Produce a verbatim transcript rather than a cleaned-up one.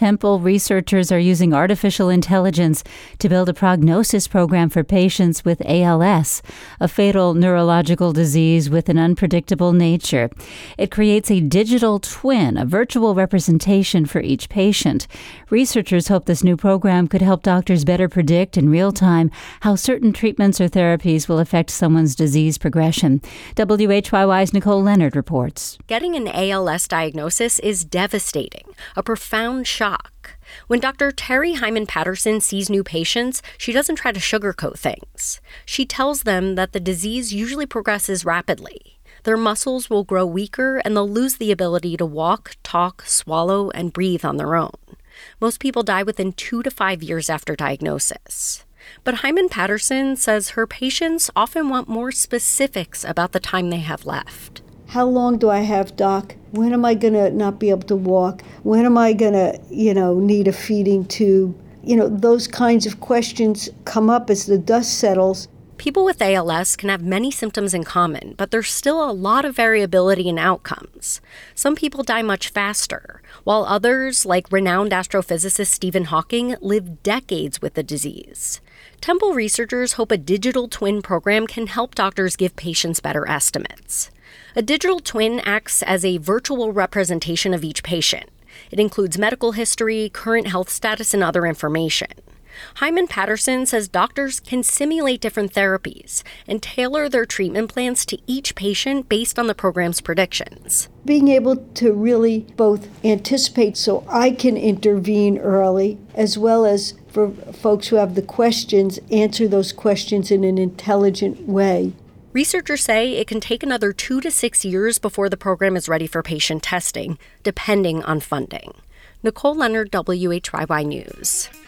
Temple researchers are using artificial intelligence to build a prognosis program for patients with A L S, a fatal neurological disease with an unpredictable nature. It creates a digital twin, a virtual representation for each patient. Researchers hope this new program could help doctors better predict in real time how certain treatments or therapies will affect someone's disease progression. W H Y Y's Nicole Leonard reports. Getting an A L S diagnosis is devastating, a profound shock. When Doctor Terry Hyman Patterson sees new patients, she doesn't try to sugarcoat things. She tells them that the disease usually progresses rapidly. Their muscles will grow weaker and they'll lose the ability to walk, talk, swallow, and breathe on their own. Most people die within two to five years after diagnosis. But Hyman Patterson says her patients often want more specifics about the time they have left. How long do I have, Doc? When am I going to not be able to walk? When am I going to, you know, need a feeding tube? You know, those kinds of questions come up as the dust settles. People with A L S can have many symptoms in common, but there's still a lot of variability in outcomes. Some people die much faster, while others, like renowned astrophysicist Stephen Hawking, live decades with the disease. Temple researchers hope a digital twin program can help doctors give patients better estimates. A digital twin acts as a virtual representation of each patient. It includes medical history, current health status, and other information. Hyman Patterson says doctors can simulate different therapies and tailor their treatment plans to each patient based on the program's predictions. Being able to really both anticipate so I can intervene early, as well as for folks who have the questions, answer those questions in an intelligent way. Researchers say it can take another two to six years before the program is ready for patient testing, depending on funding. Nicole Leonard, W H Y Y News.